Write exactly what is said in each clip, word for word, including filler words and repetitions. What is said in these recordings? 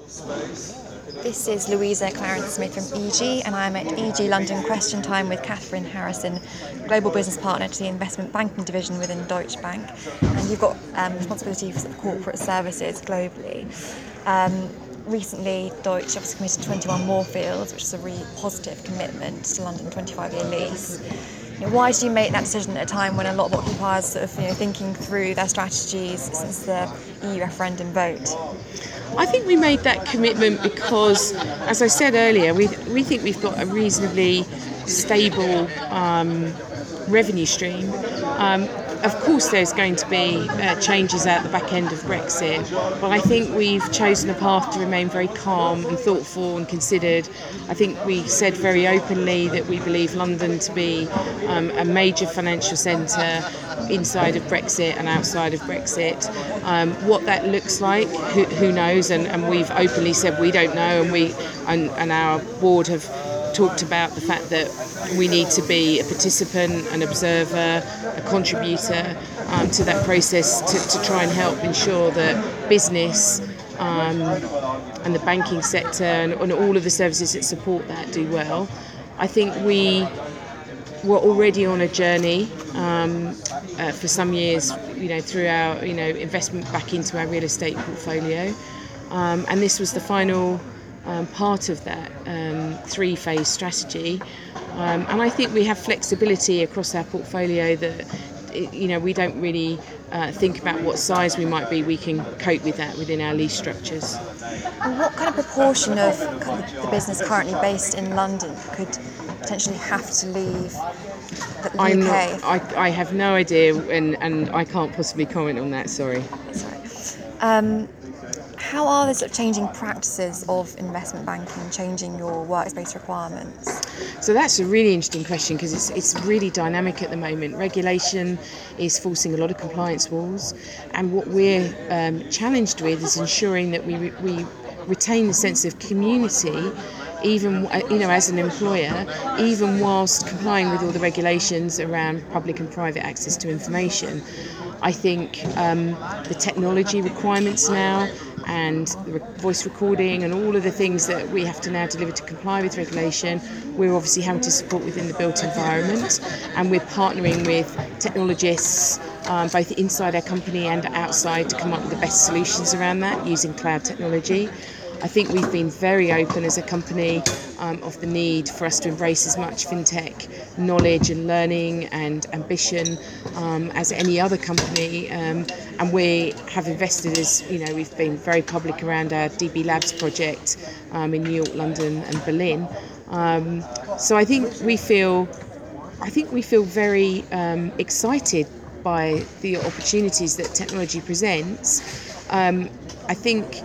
This is Louisa Clarence Smith from E G, and I'm at E G London Question Time with Catherine Harrison, Global Business Partner to the Investment Banking Division within Deutsche Bank. And you've got um, responsibility for sort of corporate services globally. Um, recently, Deutsche obviously committed twenty-one Moorfields, which is a really positive commitment to London twenty-five-year lease. You know, why did you make that decision at a time when a lot of occupiers sort of, you know, thinking through their strategies since the E U referendum vote? I think we made that commitment because, as I said earlier, we we think we've got a reasonably stable um, revenue stream. Um, of course, there's going to be uh, changes at the back end of Brexit, but I think we've chosen a path to remain very calm and thoughtful and considered. I think we said very openly that we believe London to be um, a major financial centre inside of Brexit and outside of Brexit. Um, what that looks like, who, who knows? And, and we've openly said we don't know, and we and, and our board have talked about the fact that we need to be a participant, an observer, a contributor um, to that process to, to try and help ensure that business um, and the banking sector and, and all of the services that support that do well. I think we were already on a journey um, uh, for some years, you know, through our, you know, investment back into our real estate portfolio, um, and this was the final um, part of that um, three-phase strategy. Um, and I think we have flexibility across our portfolio that, you know, we don't really uh, think about what size we might be. We can cope with that within our lease structures. And what kind of proportion of the business currently based in London could potentially have to leave the U K? I'm not, I, I have no idea, and, and I can't possibly comment on that, sorry. Sorry. Um, how are the sort of changing practices of investment banking changing your workspace requirements? So that's a really interesting question because it's it's really dynamic at the moment. Regulation is forcing a lot of compliance walls, and what we're um, challenged with is ensuring that we re- we retain the sense of community, even, you know, as an employer, even whilst complying with all the regulations around public and private access to information. I think um, the technology requirements now and the voice recording and all of the things that we have to now deliver to comply with regulation, we're obviously having to support within the built environment, and we're partnering with technologists um, both inside our company and outside to come up with the best solutions around that using cloud technology. I think we've been very open as a company um, of the need for us to embrace as much fintech knowledge and learning and ambition um, as any other company, um, and we have invested, as you know, we've been very public around our D B Labs project um, in New York, London, and Berlin. Um, so I think we feel, I think we feel very um, excited by the opportunities that technology presents. Um, I think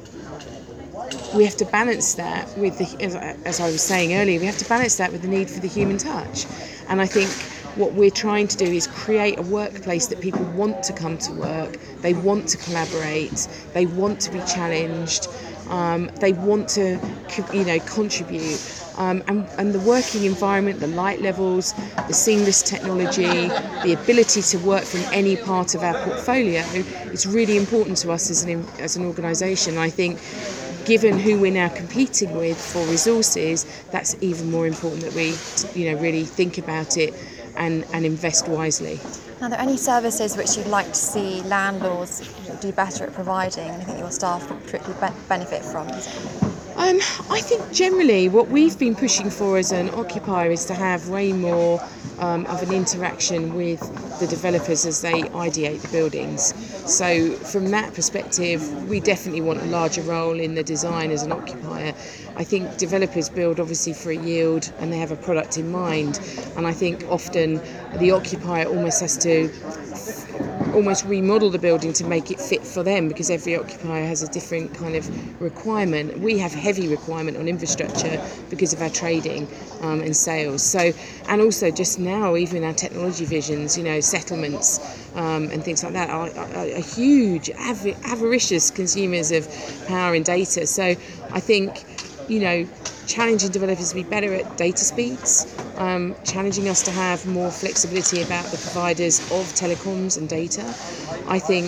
we have to balance that with the, as I was saying earlier, we have to balance that with the need for the human touch. And I think what we're trying to do is create a workplace that people want to come to work, they want to collaborate, they want to be challenged, um, they want to, you know, contribute. Um, and, and the working environment, the light levels, the seamless technology, the ability to work from any part of our portfolio is really important to us as an as an organisation. I think, given who we're now competing with for resources, that's even more important that we, you know, really think about it and, and invest wisely. Are there any services which you'd like to see landlords do better at providing, and I think your staff would particularly be- benefit from? Um, I think generally what we've been pushing for as an occupier is to have way more um, of an interaction with the developers as they ideate the buildings. So from that perspective, we definitely want a larger role in the design as an occupier. I think developers build obviously for a yield and they have a product in mind, and I think often the occupier almost has to almost remodel the building to make it fit for them, because every occupier has a different kind of requirement. We have heavy requirement on infrastructure because of our trading um, and sales. So, and also just now, even our technology visions, you know, settlements um, and things like that are, are, are huge, avar- avaricious consumers of power and data. So I think, you know, challenging developers to be better at data speeds, um, challenging us to have more flexibility about the providers of telecoms and data. I think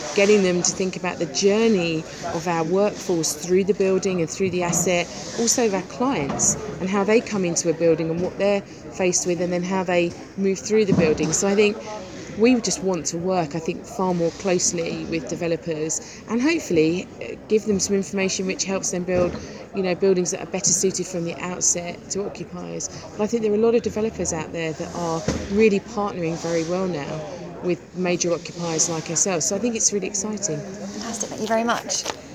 getting them to think about the journey of our workforce through the building and through the asset, also of our clients and how they come into a building and what they're faced with, and then how they move through the building. So I think we just want to work, I think, far more closely with developers and hopefully give them some information which helps them build, you know, buildings that are better suited from the outset to occupiers. But I think there are a lot of developers out there that are really partnering very well now with major occupiers like ourselves. So I think it's really exciting. Fantastic, thank you very much.